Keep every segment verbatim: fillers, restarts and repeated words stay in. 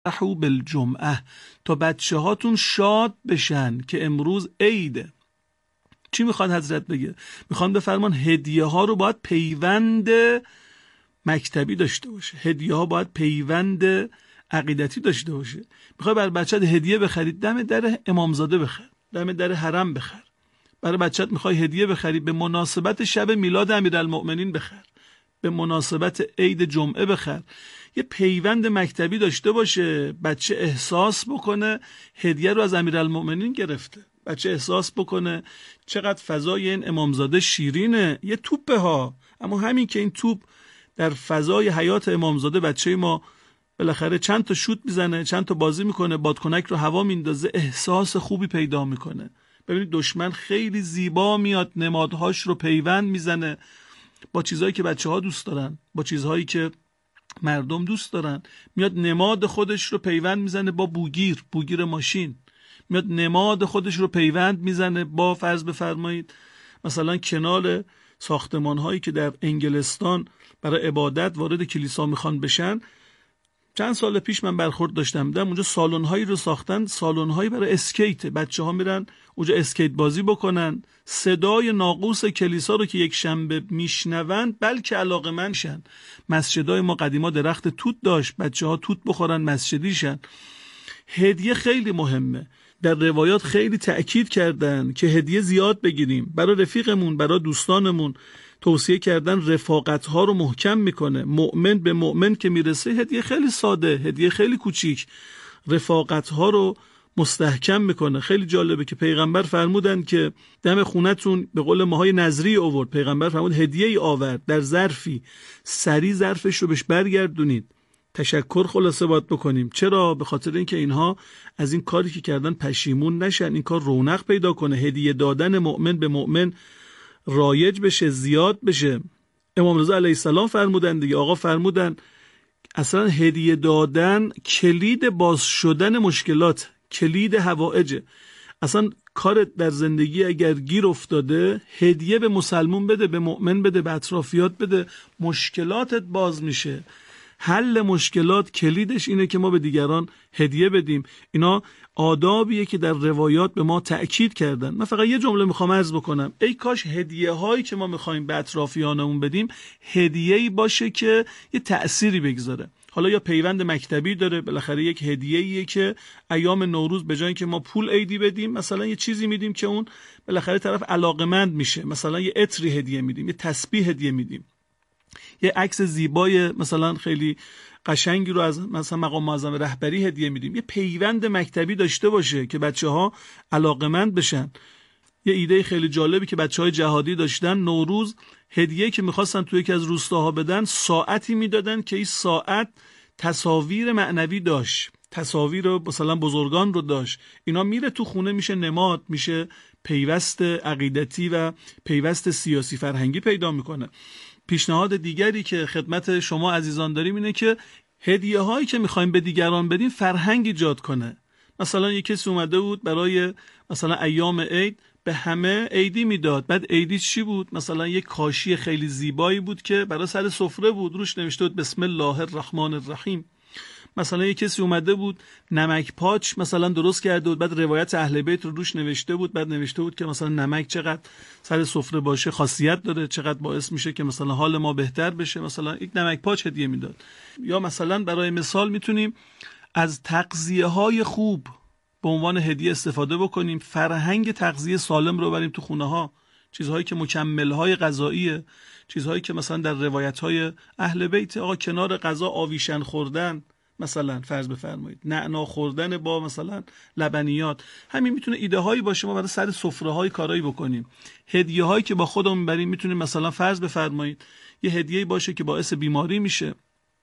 لتفرحوا بالجمعه، تا بچه هاتون شاد بشن که امروز عیده. چی میخواد حضرت بگه؟ میخوان بفرمان هدیه ها رو باید پیوند مکتبی داشته باشه، هدیه ها باید پیوند عقیدتی داشته باشه. میخوای بر بچت هدیه بخرید، دم در امامزاده بخر، دم در حرم بخر. برای بچت میخوای هدیه بخری، به مناسبت شب میلاد امیرالمؤمنین بخر، به مناسبت عید جمعه بخر. یه پیوند مکتبی داشته باشه، بچه احساس بکنه هدیه رو از امیرالمؤمنین گرفته، بچه احساس بکنه چقدر فضای این امامزاده شیرینه. یه توپه ها، اما همین که این توپ در فضای حیات امامزاده بچه ما بالاخره چند تا شوت میزنه، چند تا بازی میکنه، بادکنک رو هوا میندازه، احساس خوبی پیدا میکنه. ببینید دشمن خیلی زیبا میاد نمادهاش رو پیوند میزنه با چیزهایی که بچه ها دوست دارن، با چیزهایی که مردم دوست دارن. میاد نماد خودش رو پیوند میزنه با بوگیر، بوگیر ماشین. میاد نماد خودش رو پیوند میزنه با فرض بفرمایید مثلا کنال ساختمان هایی که در انگلستان برای عبادت وارد کلیسا میخوان بشن. چند سال پیش من برخورد داشتم، دیدم اونجا سالن هایی رو ساختن، سالن هایی برای اسکیت، بچه ها میرن اونجا اسکیت بازی بکنن. صدای ناقوس کلیسا رو که یک شنبه میشنوند بلکه علاقه‌مند شن. مسجدای ما قدیما درخت توت داشت، بچه ها توت بخورن مسجدی شن. هدیه خیلی مهمه. در روایات خیلی تأکید کردن که هدیه زیاد بگیریم. برای رفیقمون، برای دوستانمون توصیه کردن رفاقت ها رو محکم میکنه. مؤمن به مؤمن که میرسه هدیه خیلی ساده، هدیه خیلی کوچیک، رفاقت ها رو مستحکم میکنه. خیلی جالبه که پیغمبر فرمودن که دم خونتون به قول ماهای نظری آورد، پیغمبر فرمود هدیه ای آورد در ظرفی، سری ظرفش رو بهش برگردونید، تشکر خلاصه باید بکنیم. چرا؟ به خاطر اینکه اینها از این کاری که کردن پشیمون نشن، این کار رونق پیدا کنه، هدیه دادن مؤمن به مؤمن رایج بشه، زیاد بشه. امام رضا علیه السلام فرمودن دیگه، آقا فرمودن اصلا هدیه دادن کلید باز شدن مشکلات، کلید حوائجه. اصلا کارت در زندگی اگر گیر افتاده، هدیه به مسلمون بده، به مؤمن بده، به اطرافیات بده، مشکلاتت باز میشه. حل مشکلات کلیدش اینه که ما به دیگران هدیه بدیم. اینا آدابیه که در روایات به ما تأکید کردن. من فقط یه جمله میخوام عرض بکنم، ای کاش هدیه هایی که ما میخوایم به اطرافیانمون بدیم هدیه‌ای باشه که یه تأثیری بگذاره. حالا یا پیوند مکتبی داره، بالاخره یک هدیه‌ایه که ایام نوروز به جای اینکه ما پول عیدی بدیم مثلا یه چیزی میدیم که اون بالاخره طرف علاقمند میشه. مثلا یه عطری هدیه میدیم، یه تسبیح هدیه میدیم، یه عکس زیبای مثلا خیلی قشنگی رو از مثلا مقام معظم رهبری هدیه میدیم. یه پیوند مکتبی داشته باشه که بچه‌ها علاقمند بشن. یه ایده خیلی جالبی که بچه‌های جهادی داشتن، نوروز هدیه که می‌خواستن توی یکی از روستاها بدن، ساعتی میدادن که این ساعت تصاویر معنوی داشت، تصاویر مثلا بزرگان رو داشت. اینا میره تو خونه، میشه نماد، میشه پیوست عقیدتی و پیوست سیاسی فرهنگی پیدا میکنه. پیشنهاد دیگری که خدمت شما عزیزان داریم اینه که هدیه هایی که میخوایم به دیگران بدیم فرهنگ ایجاد کنه. مثلا یک کسی اومده بود برای مثلا ایام عید به همه عیدی میداد، بعد عیدی چی بود؟ مثلا یک کاشی خیلی زیبایی بود که برای سر سفره بود، روش نوشته بود بسم الله الرحمن الرحیم. مثلا یک کسی اومده بود نمک پاچ مثلا درست کرده بود، بعد روایت اهل بیت رو روش نوشته بود، بعد نوشته بود که مثلا نمک چقدر سر سفره باشه خاصیت داره، چقدر باعث میشه که مثلا حال ما بهتر بشه، مثلا یک نمک پاچ هدیه میداد. یا مثلا برای مثال میتونیم از تغذیه های خوب به عنوان هدیه استفاده بکنیم، فرهنگ تغذیه سالم رو بریم تو خونه ها، چیزهایی که مکمل های غذاییه، چیزهایی که مثلا در روایت های اهل بیت آقا کنار غذا آویشن خوردن، مثلا فرض بفرمایید نعنا خوردن با مثلا لبنیات، همین میتونه ایده هایی باشه ما برای سر سفره های کارایی بکنیم. هدیه هایی که با خودمون بریم میتونه مثلا فرض بفرمایید یه هدیه‌ای باشه که باعث بیماری میشه،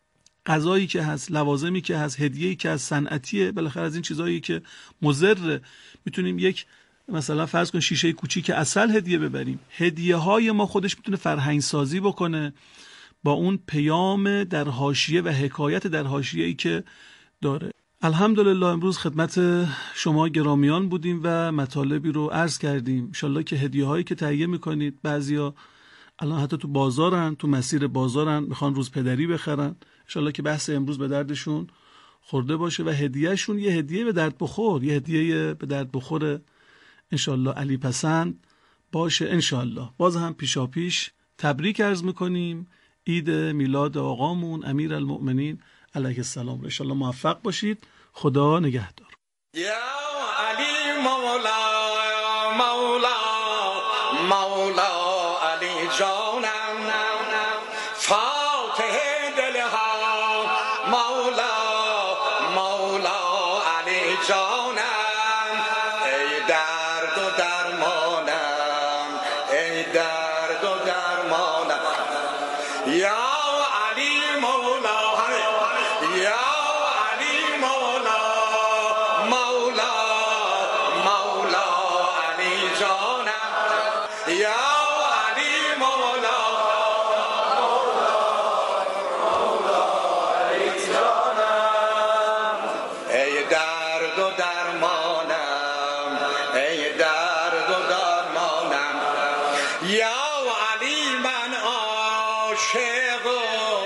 غذایی که هست، لوازمی که هست، هدیه‌ای که از صنعتیه، بالاخره از این چیزایی که مضر میتونیم یک مثلا فرض کن شیشه کوچیک عسل هدیه ببریم. هدیه های ما خودش میتونه فرهنگ سازی بکنه با اون پیام در حاشیه و حکایت در حاشیه‌ای که داره. الحمدلله امروز خدمت شما گرامیان بودیم و مطالبی رو عرض کردیم. انشالله که هدیه هایی که تهیه میکنید، بعضیا الان حتی تو بازارن، تو مسیر بازارن، میخوان روز پدری بخرن، انشالله که بحث امروز به دردشون خورده باشه و هدیهشون یه هدیه به درد بخور، یه هدیه به درد بخور انشالله علی پسند باشه انشالله. باز هم پیشا پیش تبریک عرض میکنیم عید میلاد آقامون امیر المؤمنین علیه السلام. انشالله موفق باشید. خدا نگهدار. یا علی مولا مولا مولا علی جانم فاتح دلها مولا مولا علی جانم ای درد و درمانم ای درد و درمانم یا علی مولا یا علی مولا مولا مولا علی جانم یا علی مولا مولا علی جانم ای درد و درمانم ای درد و درمانم یا علی من عاشق و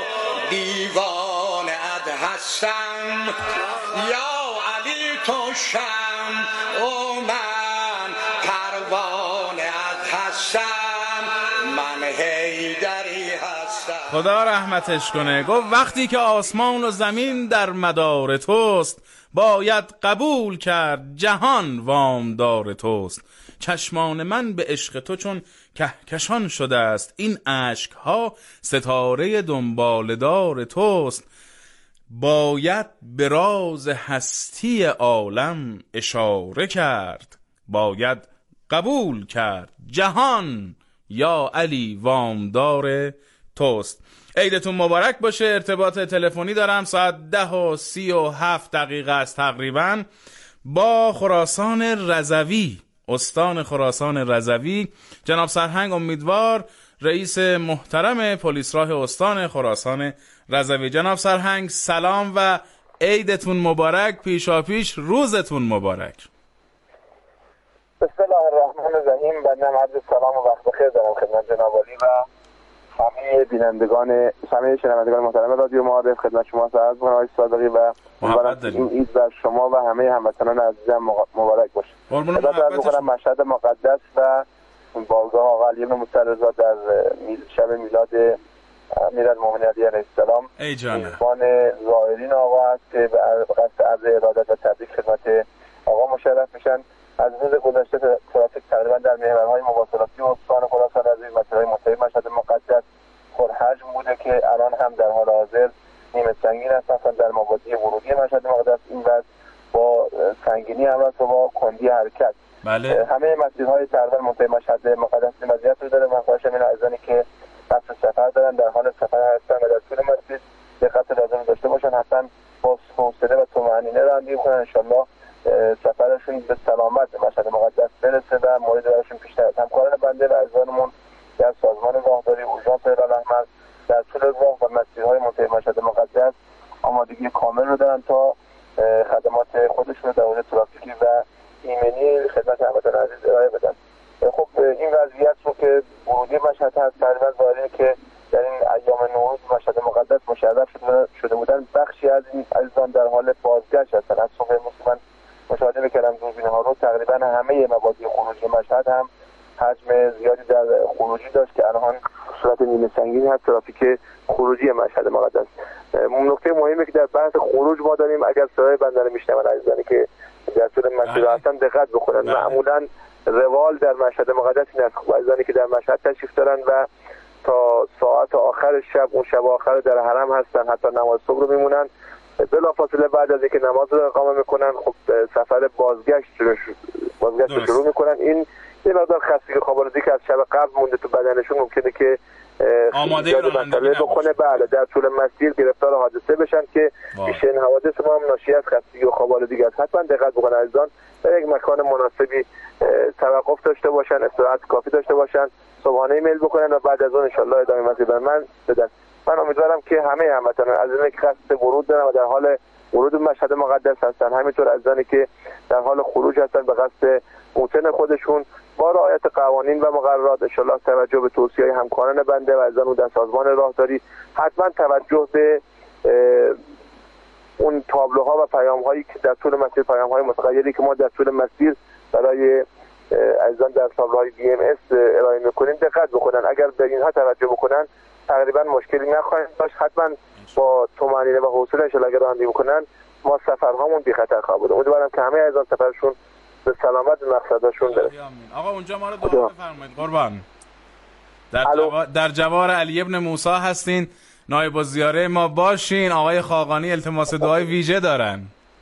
دیوانه ات هستم یا علی تو شمع و من پروانه ات هستم من حیدری هستم. خدا رحمتش کنه. گفت وقتی که آسمان و زمین در مدار توست باید قبول کرد جهان وامدار توست. چشمان من به عشق تو چون کهکشان شده است این اشک ها ستاره دنبالدار توست. باید به راز هستی عالم اشاره کرد باید قبول کرد جهان یا علی وامدار توست. عیدتون مبارک باشه. ارتباط تلفنی دارم ساعت ده و سی و هفت دقیقه است تقریبا با خراسان رضوی، استان خراسان رضوی، جناب سرهنگ امیدوار، رئیس محترم پلیس راه استان خراسان رضوی. جناب سرهنگ سلام و عیدتون مبارک. پیشا پیش روزتون مبارک. بسم الله الرحمن الرحیم. بنده عرض سلام و وقت بخیر دارم خدمت جناب عالی و همه بینندگان، همه شنوندگان محترم رادیو معارف. خدمت شما عرض می‌کنم آقای صادقی و امیدوارم این عید بر شما و همه هموطنان عزیزم مبارک باشه. خدمت عرض می‌کنم مشهد مقدس و بارگاه آقا علی بن موسی رضا در شب میلاد امیرالمومنین علیه السلام میزبان زائرین آقا است که به قصد عرض ارادت و تبریک خدمت آقا مشرف میشن. از روز گذشته ترافیک تقریبا در محورهای مواصلاتی استان خراسان رضوی مسیرهای منتهی مشهد مقدس پرحجم بوده که الان هم در حال حاضر نیمه سنگین هستن. در مبادی ورودی مشهد مقدس این وضع با سنگینی همراه و با کندی حرکت. بله. همه مسیرهای تقریبا منتهی مشهد مقدس این وضعیت رو داره. من خواهش می‌کنم عزیزانی که قصد سفر دارن در حال سفر هستن و در طول مسیر دقت لازم داشته باشن، حتما با حوصله و طمأنینه رانندگی کنن. انشالله سفرشون به سلامت به مشهد مقدس برسه و مورد براشون پیش نیاد. همکاران بنده و عزیزانمون در سازمان راهداری اورژانس هلال احمر در طول راه و مسیرهای منتهی مشهد مقدس آمادگی کامل رو دارن تا خدمات خودشون در حوزه ترافیکی و ایمنی خدمت هموطنان عزیز ارائه بدن. خب این وضعیت رو که ورودی مشهد هست تقریبا ظاهره که در این ایام نوروز مشهد مقدس مشرف شده بودن، بخشی از این عزیزان در حال بازگشت هستن. از صبح امروز من مشاهده می‌کردم دوربین ها رو، تقریبا همه مبادی خروجی مشهد هم حجم زیادی در خروجی داشت که الان صورت نیمه سنگینی هست ترافیک خروجی مشهد مقدس. نکته مهمی که در بحث خروج ما داریم، اگر صدای بنده رو میشنون عزیزانی که در طول مسیر هستن دقت بکنن. معمولا روال در مشهد مقدس این است عزیزانی که در مشهد تشریف دارن و تا ساعت آخر شب، اون شب آخر در حرم هستن، حتی نماز صبح رو میمونن، بلافاصله بعد از اینکه نماز رو اقامه میکنن خب سفر بازگشت بازگشت رو شروع میکنن. این یه مقدار خستگی خواب‌آلودی که از شب قبل مونده تو بدنشون ممکنه که آماده مسئله بکنه بله در طول مسیر گرفتار حادثه بشن که بیشتر این حوادث ما هم ناشی از خستگی و خواب‌آلودگی است. حتما دقت بکنن عزیزان، در یک مکان مناسبی توقف داشته باشن، استراحت کافی داشته باشن، صبحانه میل بکنن و بعد از اون ان شاءالله ادامه مسیر من بدن. من امیدوارم که همه هموطنان عزیزانی که قصد ورود دارن و در حال ورود مشهد مقدس هستن، همینطور عزیزانی که در حال خروج هستن به قصد موطن خودشون، با رعایت قوانین و مقررات ان شاءالله توجه به توصیه‌های همکاران بنده و عزیزان در سازمان راهداری، حتما توجه به اون تابلوها و پیام‌هایی که در طول مسیر، پیام‌های متغیری که ما در طول مسیر برای عزیزان در تابلوهای بی ام اس ارائه می‌کنیم دقت بکنن. اگر به اینها توجه بکنن تقریبا مشکلی نخواهند داشت. حتما با طمأنینه و حوصله ان اگر رانندگی بکنن ما سفرهامون بی خطر خواهد بود. امیدوارم که همه عزیزان سفرشون به سلامت به مقصدشون برسه. آقا اونجا ما رو دعا بفرمایید قربان. در جوار در جوار علی ابن موسی هستین، نایب الزیاره ما باشین. آقای خاقانی التماس دعای ویژه دارن.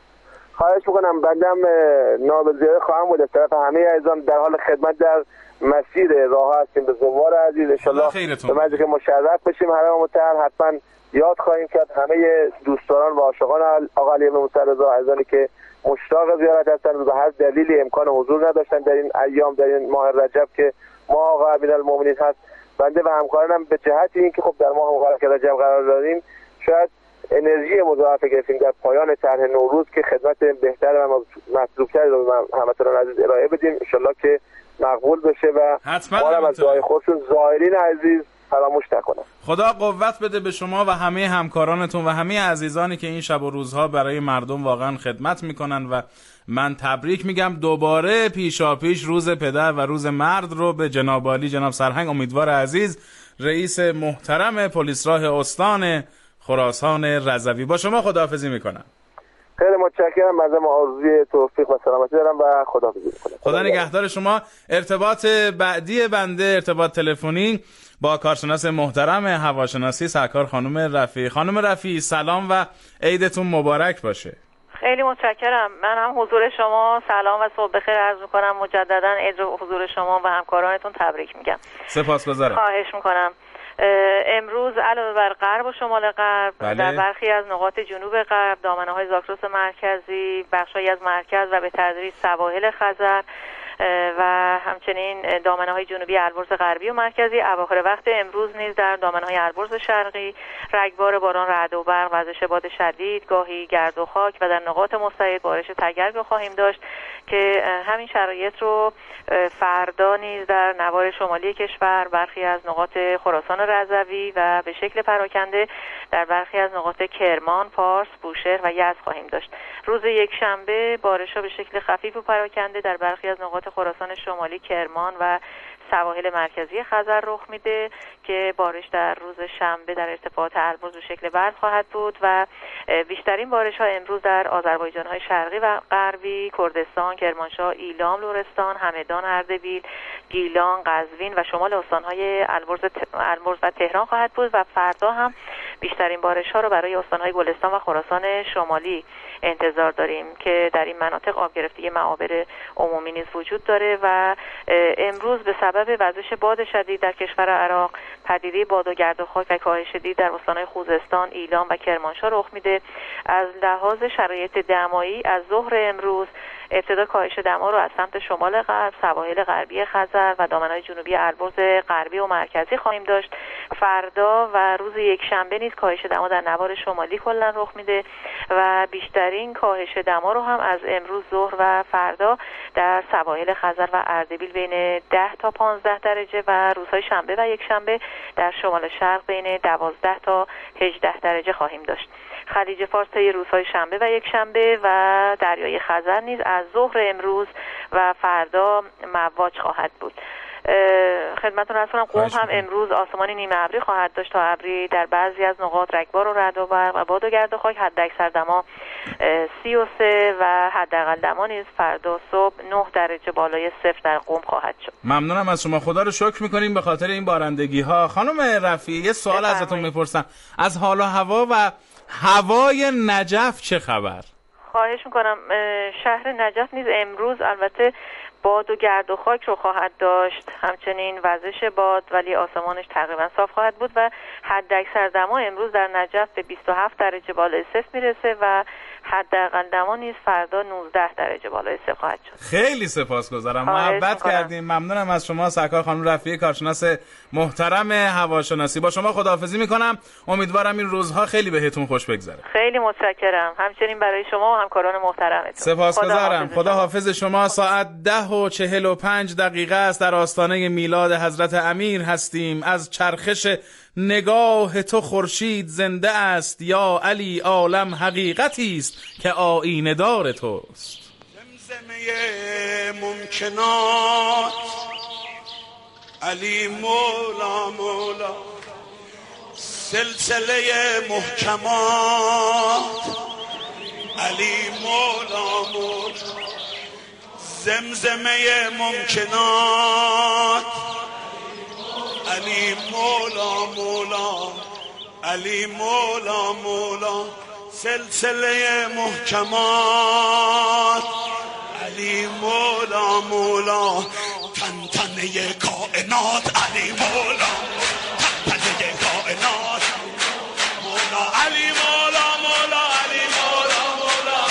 خواهش میکنم. بندم نایب الزیاره خواهم بود. از طرف همه عزیزان در حال خدمت در مسیر راه هستیم به زوار عزیز. ان شاءالله به مجلس که مشرف بشیم حرم مطهر حتما یاد خواهیم کرد همه دوستداران و عاشقان آقا علی ابن موسی رضا عزیزانی که مشتاق زیارت هستند و به هر دلیلی امکان حضور نداشتن در این ایام، در این ماه رجب که ماه آقا امیرالمومنین هست، بنده و همکارانم به جهت این که خب در ماه مبارک رجب قرار داریم شاید انرژی مضاعف گرفتیم در پایان طرح نوروز که خدمت بهتر و مطلوب‌تر رو به هموطنان عزیز ارائه بدیم. ان شاءالله که مقبول بشه و ما از دعای خودتون زائرین عزیز فراموش نکنم. خدا قوت بده به شما و همه همکارانتون و همه عزیزانی که این شب و روزها برای مردم واقعا خدمت میکنن و من تبریک میگم. دوباره پیشا پیش روز پدر و روز مرد رو به جناب عالی جناب سرهنگ امیدوار عزیز رئیس محترم پلیس راه استان خراسان رضوی با شما خداحافظی میکنم. خیلی متشکرم. از ما آرزوی توفیق و سلامتی دارم و خداحافظی میکنم. خدا نگهدار شما. ارتباط بعدی بنده ارتباط تلفنی با کارشناس محترم هواشناسی سرکار خانم رفیعی. خانم رفیعی سلام و عیدتون مبارک باشه. خیلی متشکرم. من هم حضور شما سلام و صبح بخیر عرض میکنم. مجددا عید رو حضور شما و همکارانتون تبریک میگم. سپاسگزارم. خواهش میکنم. امروز علاوه بر غرب و شمال غرب بله. در برخی از نقاط جنوب غرب، دامنه‌های زاگرس مرکزی، بخشایی از مرکز و به تدریج سواحل خزر و همچنین دامنه‌های جنوبی البرز غربی و مرکزی، اواخر وقت امروز نیز در دامنه‌های البرز شرقی رگبار باران، رعد و برق، وزش باد شدید، گاهی گرد و خاک و در نقاط مستعد بارش تگرگ رو خواهیم داشت که همین شرایط رو فردا نیز در نوار شمالی کشور، برخی از نقاط خراسان رضوی و به شکل پراکنده در برخی از نقاط کرمان، پارس، بوشهر و یزد خواهیم داشت. روز یک شنبه بارش‌ها به شکل خفیف و پراکنده در برخی از نقاط خراسان شمالی، کرمان و سواحل مرکزی خزر رخ میده که بارش در روز شنبه در ارتفاعات البرز به شکل برف خواهد بود و بیشترین بارش ها امروز در آذربایجان های شرقی و غربی، کردستان، کرمانشاه، ایلام، لرستان، همدان، اردبیل، گیلان، قزوین و شمال استان های البرز البرز و تهران خواهد بود و فردا هم بیشترین بارش ها رو برای استان های گلستان و خراسان شمالی انتظار داریم که در این مناطق آب گرفتگی معابر عمومی نیز وجود داره و امروز به سبب وزش باد شدید در کشور عراق، پدیده باد و گرد و خاک و کاهش شدید در استان‌های خوزستان، ایلام و کرمانشاه رخ میده. از لحاظ شرایط دمایی از ظهر امروز ابتدا کاهش دما رو از سمت شمال غرب، سواحل غربی خزر و دامنه‌های جنوبی البرز غربی و مرکزی خواهیم داشت. فردا و روز یک شنبه نیز کاهش دما در نوار شمالی کلا رخ میده و بیشترین کاهش دما رو هم از امروز ظهر و فردا در سواحل خزر و اردبیل بین ده تا پانزده درجه و روزهای شنبه و یک شنبه در شمال شرق بین دوازده تا هجده درجه خواهیم داشت. خلیج فارس طی روزهای شنبه و یک شنبه و دریای خزر نیز از ظهر امروز و فردا مواج خواهد بود. خدمتتون عرض کنم قم هم امروز آسمانی نیمه ابری خواهد داشت تا ابری، در بعضی از نقاط رگبار و رعد و برق و باد و گرد و خاک. حداکثر دما سی و سه و حداقل دما نیز فردا صبح نه درجه بالای صفر در قم خواهد شد. ممنونم از شما. خدا رو شکر می‌کنیم به خاطر این بارندگی ها. خانم رفیعی یه سوال ازتون میپرسم، از حال و هوا و هوای نجف چه خبر؟ خواهش میکنم. شهر نجف نیز امروز البته باد و گرد و خاک رو خواهد داشت، همچنین وزش باد، ولی آسمانش تقریبا صاف خواهد بود و حداکثر دما امروز در نجف به بیست و هفت درجه بالای صفر میرسه و حداقل دما نیز فردا نوزده درجه بالای صفر خواهد شد. خیلی سپاسگزارم، محبت کردیم. ممنونم از شما سرکار خانم رفیعی، کارشناس محترم هواشناسی. با شما خداحافظی میکنم. امیدوارم این روزها خیلی بهتون خوش بگذره. خیلی متشکرم، همچنین برای شما و همکاران محترمتون. سپاسگزارم. خدا حافظ شما. ساعت ده و چهل و پنج دقیقه است. در آستانه میلاد حضرت امیر هستیم. از چرخش نگاه تو خورشید زنده است، یا علی عالم حقیقتی است که آینه دار توست. زمزمه ممکنات علی مولا مولا، سلسله محکمات علی مولا مولا، زمزمه ممکنات علی مولا مولا، علی مولا مولا، سلسله محکمات علی مولا مولا، تن تنه کائنات علی مولا، تن تنه کائنات مولا، علی مولا مولا، علی مولا مولا،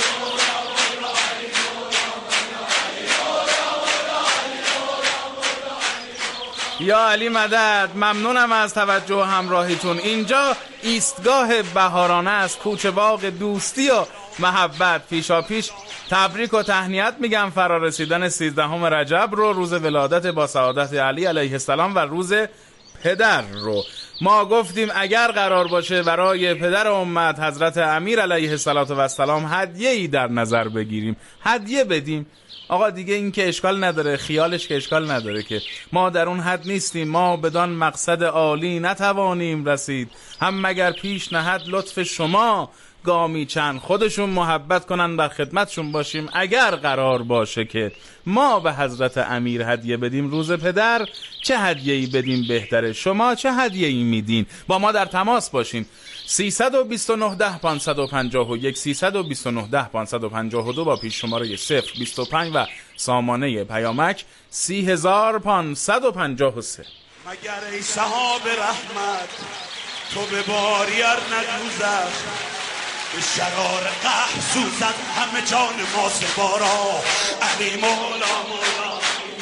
یا علی مدد. ممنونم از توجه و همراهیتون. اینجا ایستگاه بهارانه است، کوچه باغ دوستی و محبت. پیشا پیش تبریک و تهنیت میگم فرارسیدن سیزدهم رجب رو، روز ولادت با سعادت علی علیه السلام و روز پدر رو. ما گفتیم اگر قرار باشه برای پدر امت حضرت امیر علیه السلام هدیه‌ای در نظر بگیریم، هدیه بدیم. آقا دیگه این که اشکال نداره، خیالش که اشکال نداره که ما در اون حد نیستیم، ما بدان مقصد عالی نتوانیم رسید، هم مگر پیش نهد لطف شما گامی چند خودشون محبت کنن در خدمتشون باشیم. اگر قرار باشه که ما به حضرت امیر هدیه بدیم روز پدر، چه هدیه‌ای بدیم بهتره؟ شما چه هدیه‌ای میدین؟ با ما در تماس باشین. سیصد و بیست و نه ده پانصد و پنجاه و یک سیصد و بیست و نه ده پانصد و پنجاه و دو با پیش شماره صفر بیست و پنج و سامانه پیامک سی هزار پانصد و پنجاه و سه. مگر ای صحاب رحمت تو به باریر ندوزد، به شرار قهر سوزد همه جان ما سپارا، علی مولا مولا.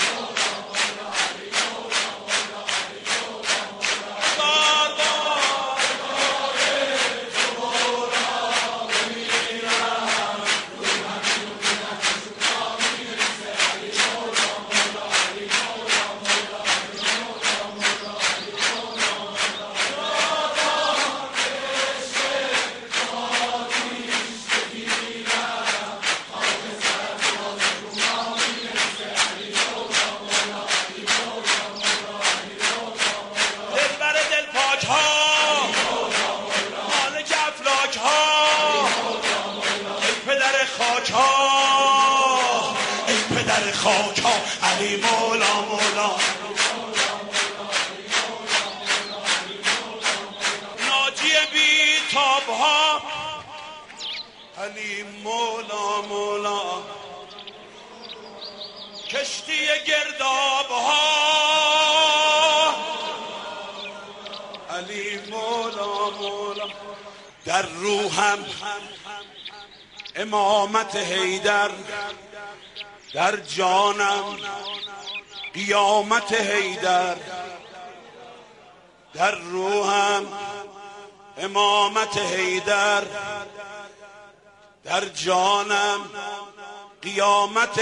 علی مولا مولا، ناجی بی تابها علی مولا مولا، کشتی گردابها علی مولا مولا، در روحم امامت حیدر، در جانم قیامت حیدر، در روحم امامت حیدر، در جانم قیامت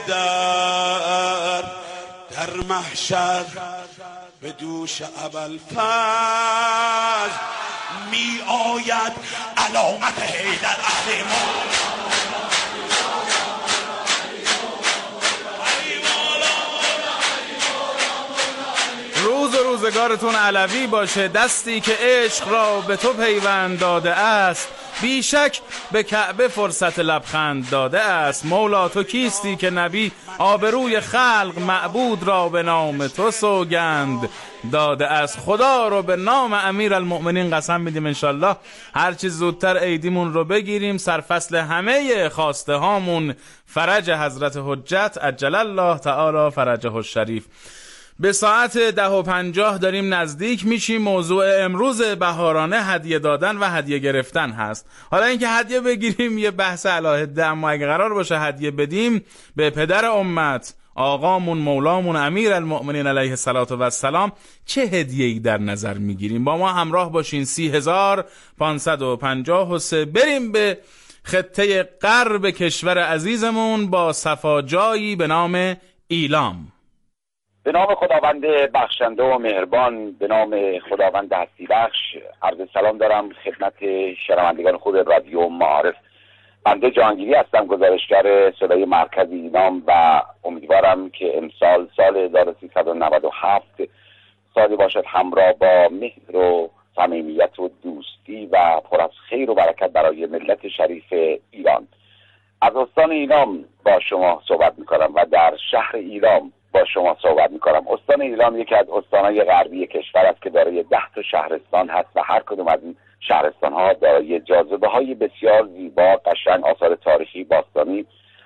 حیدر، در محشر به دوش ابوالفضل می آید علامت حیدر. علی مولا روز و روزگارتون علوی باشه. دستی که عشق را به تو پیوند داده است، بیشک به کعبه فرصت لبخند داده است. مولا تو کیستی که نبی آبروی خلق معبود را به نام تو سوگند داده است. خدا رو به نام امیر المؤمنین قسم میدیم انشالله هر چیز زودتر عیدیمون رو بگیریم، سرفصل همه خواسته هامون فرج حضرت حجت عجل الله تعالی فرجه الشریف. به ساعت ده و پنجاه داریم نزدیک میشیم. موضوع امروز بهارانه هدیه دادن و هدیه گرفتن هست. حالا اینکه هدیه بگیریم یه بحث علاهده، اما اگه قرار باشه هدیه بدیم به پدر امت آقامون مولامون امیر المؤمنین علیه السلام چه هدیه‌ای در نظر میگیریم؟ با ما همراه باشین. سی هزار پانصد و پنجاه و سه. بریم به خطه غرب کشور عزیزمون با صفا جایی به نام ایلام. به نام خداوند بخشنده و مهربان، به نام خداوند هستی بخش، عرض سلام دارم خدمت شنوندگان خوب رادیو معارف. بنده جهانگیری هستم، گزارشگر صدای مرکز ایلام و امیدوارم که امسال سال هزار و سیصد و نود و هفت سالی باشد همراه با مهر و صمیمیت و دوستی و پر از خیر و برکت برای ملت شریف ایران. از استان ایلام با شما صحبت میکنم و در شهر ایلام با شما صحبت میکنم. استان ایلام یکی از استانهای غربی کشور است که دارای ده تا شهرستان هست و هر کدوم از این شهرستان ها دارای جاذبه های بسیار زیبا، قشنگ، آثار تاریخی باستانی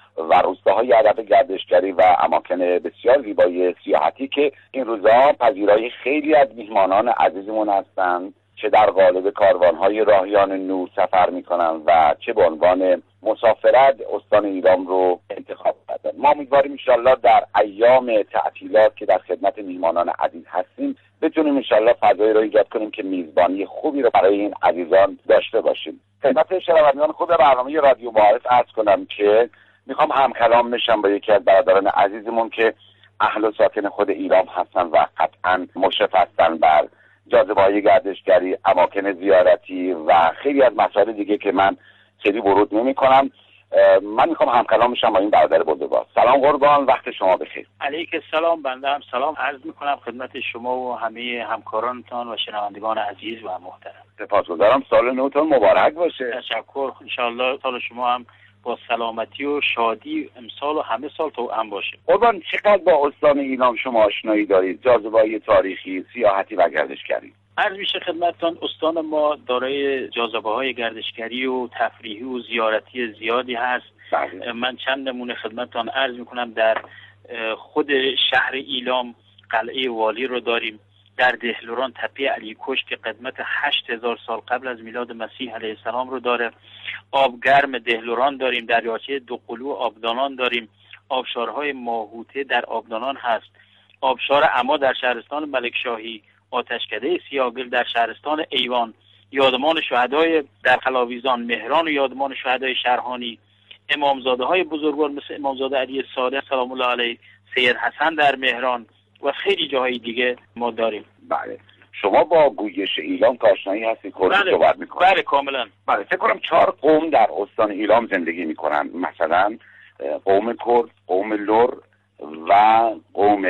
و روستاهای هدف گردشگری و اماکن بسیار زیبای سیاحتی که این روزها پذیرای خیلی از میهمانان عزیزمون هستند، چه در قالب کاروانهای راهیان نور سفر میکنن و چه به عنوان مسافرت استان ایلام رو انتخاب کردن. ما امیدواریم انشالله در ایام تعطیلات که در خدمت میهمانان عزیز هستیم بتونیم انشالله فضایی رو ایجاد کنیم که میزبانی خوبی رو برای این عزیزان داشته باشیم. خدمت شنوندگان خوب برنامه رادیو معارف عرض کنم که میخوام همکلام بشم با یکی از برادران عزیزمون که اهل و ساکن خود ایلام هستن و قطعا مشرف هستن بر جاذبه‌های گردشگری، اماکن زیارتی و خیلی از مسائل دیگه که من خیلی ورود نمی‌کنم. من میخوام همکلام بشم با این برادر بزرگوار. سلام قربان، وقت شما بخیر. علیک السلام. بنده هم سلام عرض میکنم خدمت شما و همه همکارانتان و شنوندگان عزیز و محترم. سپاسگزارم. سال نوتون مبارک باشه. تشکر. انشاءالله سال شما هم با سلامتی و شادی امسال و همه سال توأم باشه. قربان، چقدر با استان ایلام شما آشنایی دارید؟ جاذبه‌های تاریخی، سیاحتی و گردشگری. عرض میشه خدمتتان استان ما دارای جاذبه‌های گردشگری و تفریحی و زیارتی زیادی هست. بله. من چند نمونه خدمتتان عرض میکنم. در خود شهر ایلام قلعه والی رو داریم، در دهلوران تپه علی کش که قدمت هشت هزار سال قبل از میلاد مسیح علیه السلام رو داره. آبگرم دهلوران داریم، دریاچه دوقلو آبدانان داریم، آبشارهای ماهوته در آبدانان هست، آبشار عما در شهرستان ملکشاهی، آتشکده سیاگل در شهرستان ایوان، یادمان شهدای در خلاویزان، مهران و یادمان شهدای شرهانی، امامزاده های بزرگوار مثل امامزاده علی صالح سلام الله علیه، سید حسن در مهران و خیلی جاهای دیگه ما داریم. بله. شما با گویش ایلام آشنایی هستید؟ بله. صحبت میکنید؟ بله کاملا. بله. فکر کنم چهار قوم در استان ایلام زندگی میکنن، مثلا قوم کرد، قوم لر و قوم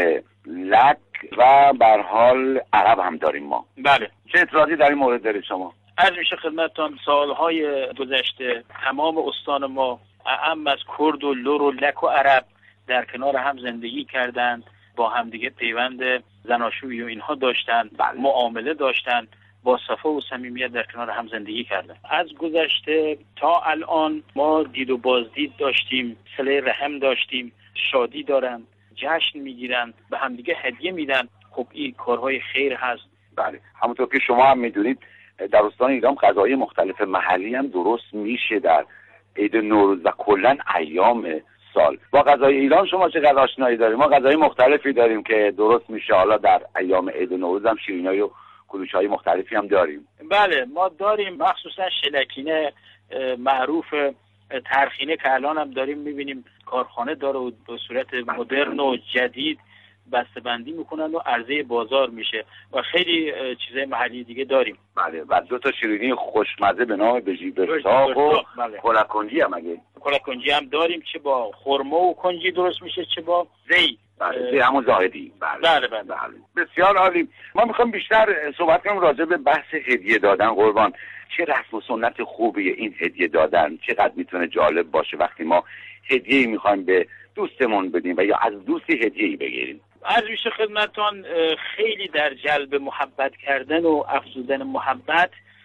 لک و به هر حال عرب هم داریم ما. بله. چه اطلاعاتی در این مورد دارید شما؟ عرض میشه خدمتتان سالهای گذشته تمام استان ما اعم از کرد و لر و لک و عرب در کنار هم زندگی کردند، با همدیگه پیوند زناشویی و اینها داشتن، بله. معامله داشتن، با صفا و صمیمیت در کنار هم زندگی کردن. از گذشته تا الان ما دید و بازدید داشتیم، صله رحم داشتیم، شادی دارن، جشن میگیرن، به همدیگه هدیه میدن. خب این کارهای خیر هست. بله. همونطور که شما هم میدونید در استان ایلام غذاهای مختلف محلی هم درست میشه در عید نوروز و کلا ایام سال. با غذای ایران شما چه غذا آشنایی دارید؟ ما غذای مختلفی داریم که درست میشه. حالا در ایام عید نوروز هم شیرینی و کلوچهای مختلفی هم داریم. بله ما داریم، مخصوصا شلکینه معروف، ترخینه که الان هم داریم میبینیم کارخانه داره و به صورت مدرن و جدید بسته‌بندی میکنن و عرضه بازار میشه و خیلی چیزای محلی دیگه داریم. بله. و دو تا شیرینی خوشمزه به نام بژیبرساق و کلاکنجی هم اگه کلاکنجی هم داریم، چه با خرما و کنجی درست میشه چه با زی. بله. زی همون زاهدی. بله. بله بله. بله. بسیار عالی. ما میخوام بیشتر صحبت کنیم راجع به بحث هدیه دادن. قربان، چه رسم و سنت خوبیه این هدیه دادن؟ چقدر میتونه جالب باشه وقتی ما هدیه‌ای میخوایم به دوستمون بدیم و یا از دوستی هدیه‌ای بگیریم؟ عرض میشه خدمتتان خیلی در جلب محبت کردن و افزودن محبت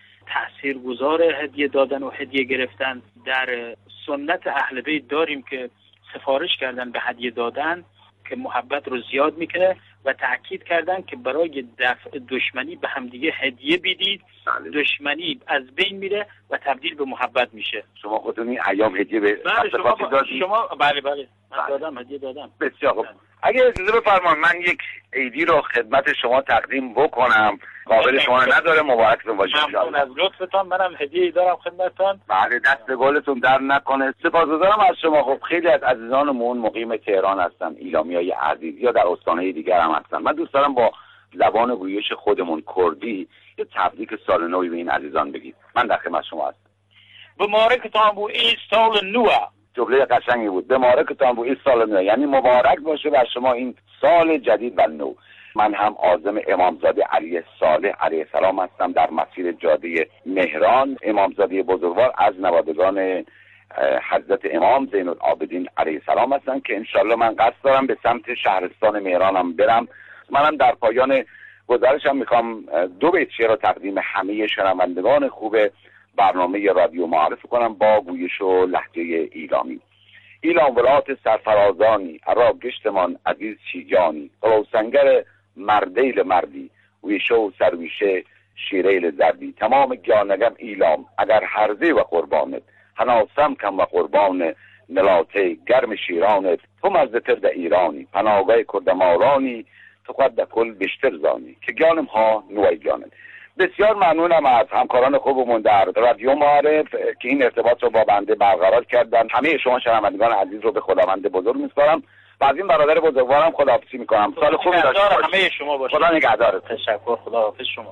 تاثیرگذار هدیه دادن و هدیه گرفتن. در سنت اهل بیت داریم که سفارش کردن به هدیه دادن که محبت رو زیاد میکنه و تاکید کردن که برای دفع دشمنی به همدیگه هدیه بدید. بله. دشمنی از بین میره و تبدیل به محبت میشه. شما خودتون این ایام هدیه به بله شما, شما بله بله من بله. دادم هدیه دادم. بسیار خوب. اگه اجازه بفرمایید من یک عیدی رو خدمت شما تقدیم بکنم. قابل شما نداره، مبارکتون باشه. ممنون از لطفتان. منم هدیه‌ای دارم خدمتتان. بله، دست گلتون در نکنه. سپاسگزارم از شما. خب خیلی از عزیزانمون مقیم تهران هستن، ایلامیای عزیز، یا در استان‌های دیگر هم هستن. من دوست دارم با زبان گویش خودمون کردی یه تبریک سال نوی به این عزیزان بگید. من در خدمت شما هستم. مبارکتان بو این سال نو. جمله قشنگی بود. مبارکتان بو این سال نو، یعنی مبارک باشه بر شما این سال جدید و نو. من هم عازم امامزاده علی صالح علیه السلام هستم در مسیر جاده مهران. امامزاده بزرگوار از نوادگان حضرت امام زین العابدین علیه السلام هستن که انشالله من قصد دارم به سمت شهرستان مهرانم برم. منم در پایان گزارشم میخوام دو بیت شعر رو تقدیم همه شنوندگان خوب برنامه رادیو معارف کنم با گویش و لهجه ایلامی. ایلام ولات سرفرازانی عرب گشتمان عزیز چیجانی قلوسنگر مردیل مردی ویشه و سرویشه شیریل زردی تمام گیانگم ایلام اگر هرزی و قربانت هناسم کم و قربان نلاته گرم شیرانت تو مزدتر در ایرانی پناغای کردمارانی تو خود در کل بیشتر زانی که گیانم ها نوی گیانت. بسیار ممنونم از همکاران خوبمون در رادیو معارف که این ارتباط رو با بنده برقرار کردن. همه شما شنوندگان عزیز رو به خداوند بزرگ میسپارم و از این برادر بزرگوارم خداحافظی میکنم. سال خوبی داشته باشید. همه شما باشید. خدا نگهدارت. تشکر. خداحافظ شما.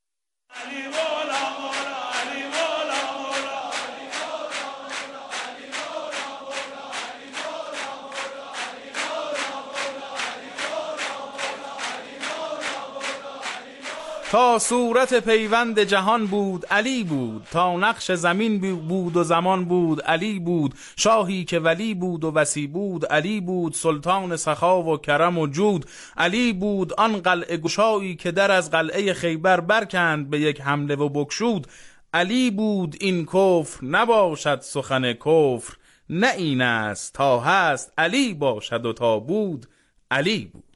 تا صورت پیوند جهان بود علی بود، تا نقش زمین بود و زمان بود علی بود، شاهی که ولی بود و وسی بود علی بود، سلطان سخا و کرم و جود علی بود، آن قلعه گشایی که در از قلعه خیبر برکند به یک حمله و بکشود علی بود. این کفر نباشد سخن کفر، نه این است تا هست علی باشد و تا بود علی بود.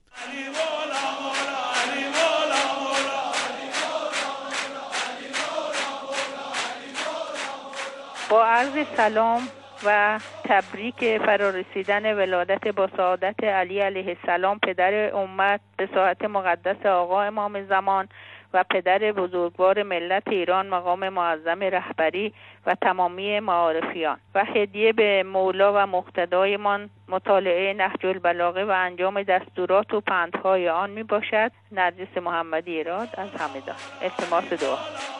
با عرض سلام و تبریک فرارسیدن ولادت با سعادت علی علیه السلام پدر امت به ساحت مقدس آقا امام زمان و پدر بزرگوار ملت ایران مقام معظم رهبری و تمامی معارفیان و هدیه به مولا و مقتدایمان مطالعه نهج البلاغه و انجام دستورات و پندهای آن می باشد. نرجس محمدی ایراد از همدان. التماس دعا.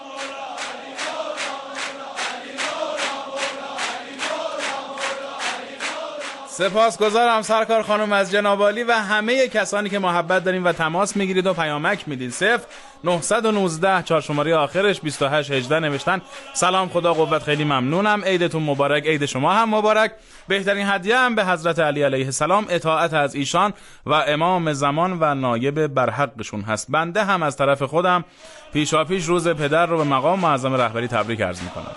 سپاسگزارم سرکار خانم از جناب عالی و همه کسانی که محبت دارین و تماس میگیرید و پیامک میدید. صفر نهصد و نوزده چهار شماره آخرش بیست و هشت هجده نوشتن سلام خدا قوت، خیلی ممنونم، عیدتون مبارک، عید شما هم مبارک. بهترین هدیه هم به حضرت علی علیه السلام اطاعت از ایشان و امام زمان و نایب برحقشون هست. بنده هم از طرف خودم پیشا پیش روز پدر رو به مقام معظم رهبری تبریک عرض میکنم.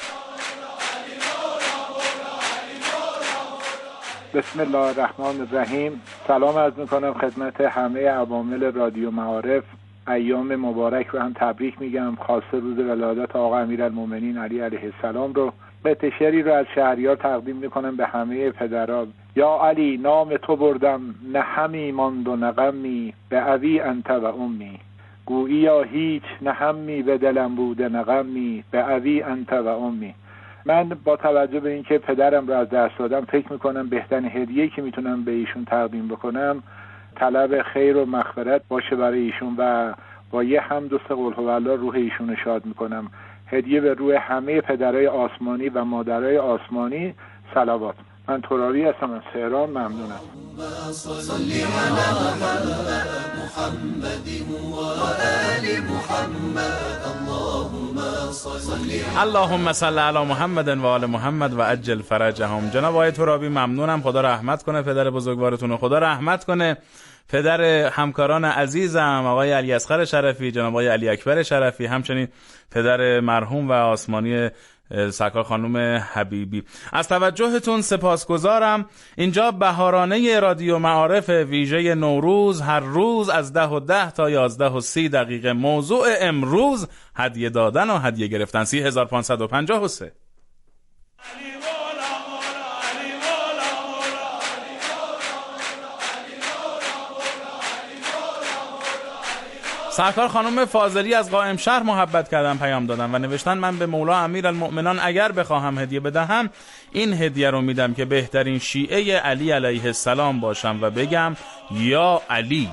بسم الله الرحمن الرحیم. سلام عرض میکنم خدمت همه عوامل رادیو معارف. ایام مبارک رو هم تبریک میگم، خاصه روز ولادت آقا امیرالمومنین علی علیه السلام رو. قطعه شعری رو از شهریار تقدیم میکنم به همه پدران. یا علی نام تو بردم نه همی ماند و نه غمی، به ابی انت و امی. گویی یا هیچ نه همی به دلم بوده نه غمی، به ابی انت و امی. من با توجه به اینکه پدرم رو از دست دادم فکر میکنم بهترین هدیه‌ای که میتونم به ایشون تقدیم بکنم طلب خیر و مغفرت باشه برای ایشون و با یه حمد و قل هوالله روح ایشون رو شاد میکنم. هدیه به روح همه پدرای آسمانی و مادرای آسمانی صلوات. من ترابی هستم از تهران. ممنونم. صلی علی محمد محمد و آل محمد اللهم صلی اللهم صل علی محمد و آل محمد و عجل فرجهم. جناب آقای ترابی ممنونم، خدا رحمت کنه پدر بزرگوارتون رو، خدا رحمت کنه پدر همکاران عزیزم آقای علی اصغر شرفی، جناب آقای علی اکبر شرفی، همچنین پدر مرحوم و آسمانی سرکار خانم حبیبی. از توجهتون سپاسگزارم. اینجا بهارانه رادیو معارف ویژه نوروز، هر روز از ده و ده تا یازده و سی دقیقه. موضوع امروز هدیه دادن و هدیه گرفتن. سی هزار پانصد و پنجاه و سه. سرکار خانم فاضلی از قائم شهر محبت کردن پیام دادن و نوشتن من به مولا امیرالمؤمنان اگر بخواهم هدیه بدهم این هدیه رو میدم که بهترین شیعه علی علیه السلام باشم و بگم یا علی.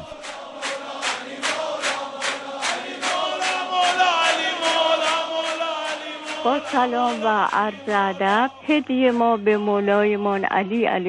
با سلام و عرض ادب، هدیه ما به مولایمان علی علیه